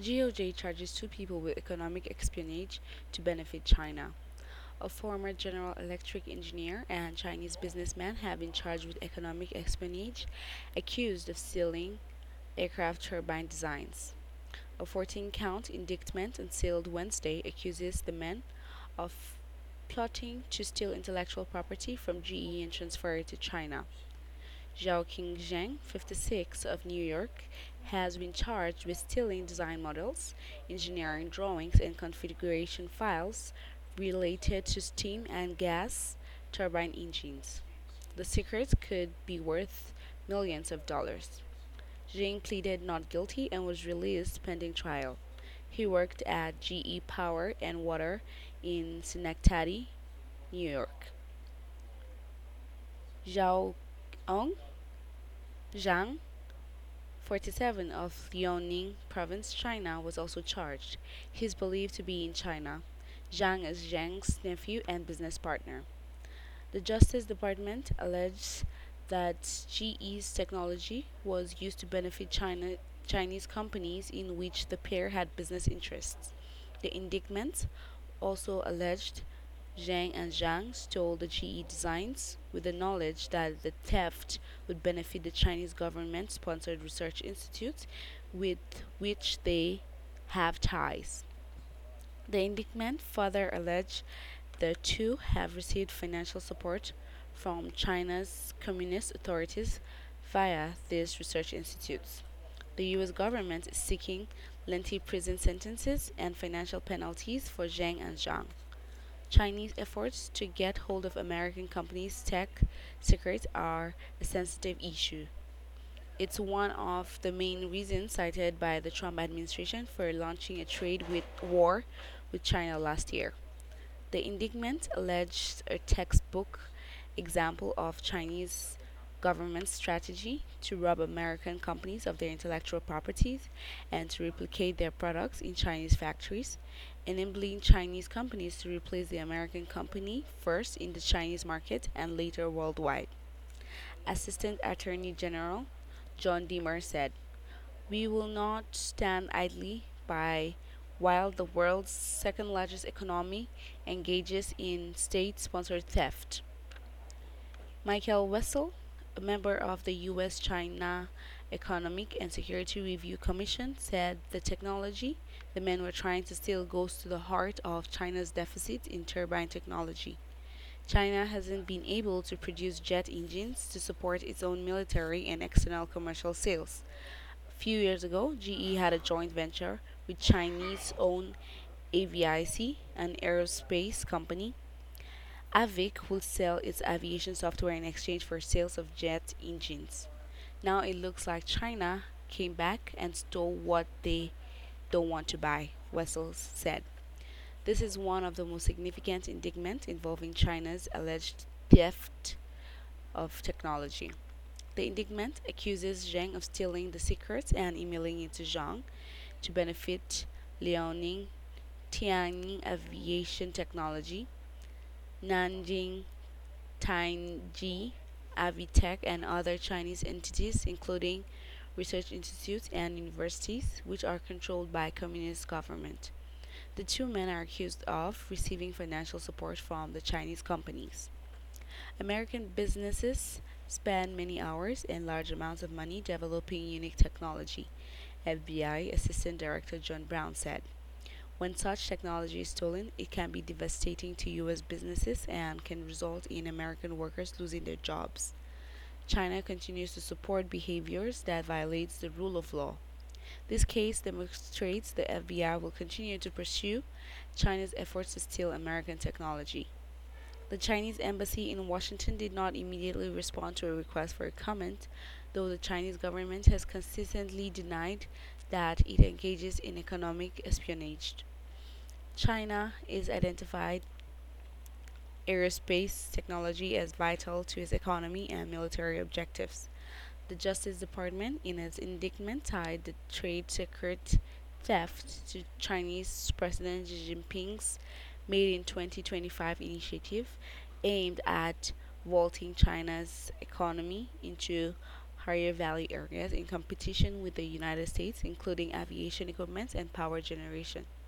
DOJ charges two people with economic espionage to benefit China. A former General Electric engineer and Chinese businessman have been charged with economic espionage, accused of stealing aircraft turbine designs. A 14-count indictment unsealed Wednesday accuses the men of plotting to steal intellectual property from GE and transfer it to China. Zhao Qingzheng, 56, of New York, has been charged with stealing design models, engineering drawings, and configuration files related to steam and gas turbine engines. The secrets could be worth millions of dollars. Zheng pleaded not guilty and was released pending trial. He worked at GE Power and Water in Schenectady, New York. Zhao Ong Zhang, 47, of Liaoning Province, China, was also charged. He is believed to be in China. Zhang is Zheng's nephew and business partner. The Justice Department alleges that GE's technology was used to benefit Chinese companies in which the pair had business interests. The indictment also alleged Zhang and Zhang stole the GE designs with the knowledge that the theft would benefit the Chinese government sponsored research institutes with which they have ties. The indictment further alleged the two have received financial support from China's communist authorities via these research institutes. The US government is seeking lengthy prison sentences and financial penalties for Zhang and Zhang. Chinese efforts to get hold of American companies' tech secrets are a sensitive issue. It's one of the main reasons cited by the Trump administration for launching a trade war with China last year. The indictment alleged a textbook example of Chinese government strategy to rob American companies of their intellectual properties and to replicate their products in Chinese factories, enabling Chinese companies to replace the American company first in the Chinese market and later worldwide. Assistant Attorney General John Deemer said, "We will not stand idly by while the world's second largest economy engages in state sponsored theft." Michael Wessel, a member of the U.S. China Economic and Security Review Commission, said the technology the men were trying to steal goes to the heart of China's deficit in turbine technology. China hasn't been able to produce jet engines to support its own military and external commercial sales. A few years ago, GE had a joint venture with Chinese owned Avic, an aerospace company. Avic would sell its aviation software in exchange for sales of jet engines. Now it looks like China came back and stole what they don't want to buy, Wessels said. This is one of the most significant indictments involving China's alleged theft of technology. The indictment accuses Zheng of stealing the secrets and emailing it to Zhang to benefit Liaoning Tianyin Aviation Technology, Nanjing Tianji Avitech, and other Chinese entities, including research institutes and universities, which are controlled by communist government. The two men are accused of receiving financial support from the Chinese companies. American businesses spend many hours and large amounts of money developing unique technology, FBI Assistant Director John Brown said. When such technology is stolen, it can be devastating to U.S. businesses and can result in American workers losing their jobs. China continues to support behaviors that violates the rule of law. This case demonstrates the FBI will continue to pursue China's efforts to steal American technology. The Chinese embassy in Washington did not immediately respond to a request for a comment, though the Chinese government has consistently denied that it engages in economic espionage. China is identified aerospace technology as vital to its economy and military objectives. The Justice Department, in its indictment, tied the trade secret theft to Chinese President Xi Jinping's Made in 2025 initiative aimed at vaulting China's economy into higher value areas in competition with the United States, including aviation equipment and power generation.